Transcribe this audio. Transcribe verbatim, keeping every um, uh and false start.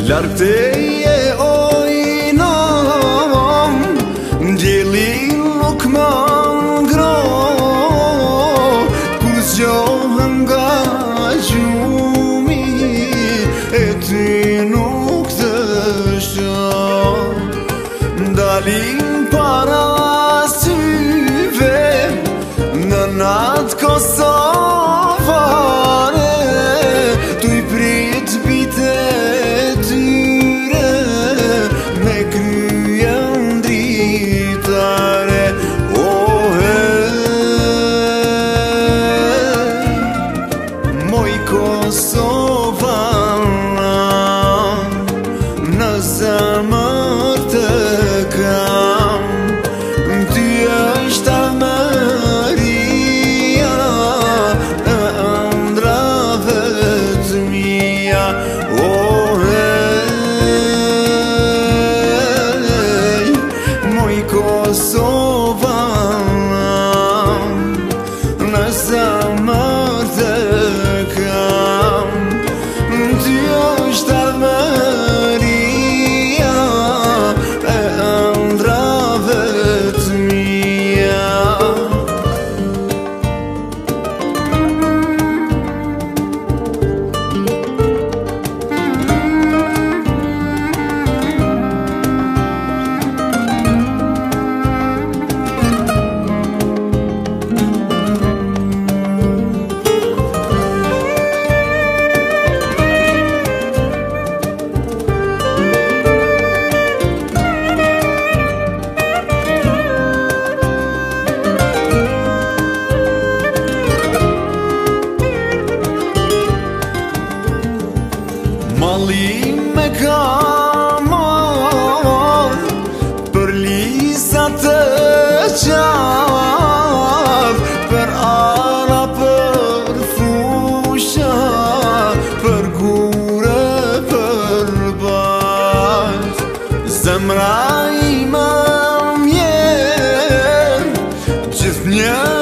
Larg teje ojnom, ndjeli nuk më ngro, kur zgjohem nga gjumi e ty nuk të shoh. Ndalin para syve në natë kosovare, tu i prit bite tyre me kryen dritare. O hej, moj Kosovana, në zemër të kam, ty është avmëria e ëndrave të mia. O hej, moj Kosovana, në zemër të kam, ty është avmëria e ëndrave të mia. Mali me ka marr për lisa të qaf, për ara, për fusha, për gure, për bajt. Zemra ime mjen gjithë një